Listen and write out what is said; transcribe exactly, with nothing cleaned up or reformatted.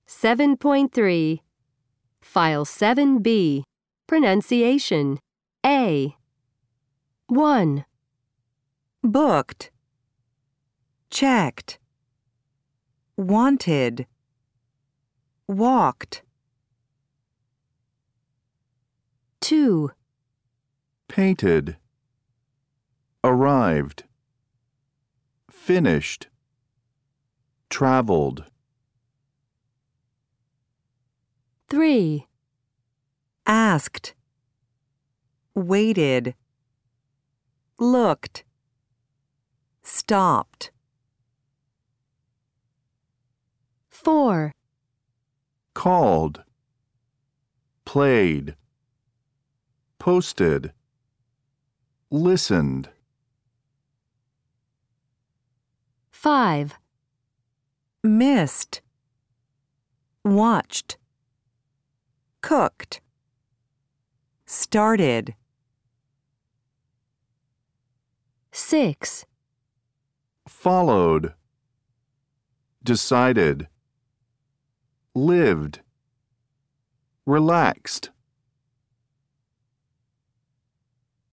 seven point three. File seven B. Pronunciation. A. one. Booked. Checked. Wanted. Walked. two. Painted. Arrived. Finished. Traveled. three. Asked. Waited. Looked. Stopped. four. Called. Played. Posted. Listened. five. Missed. Watched. Cooked. Started. six. Followed. Decided. Lived. Relaxed.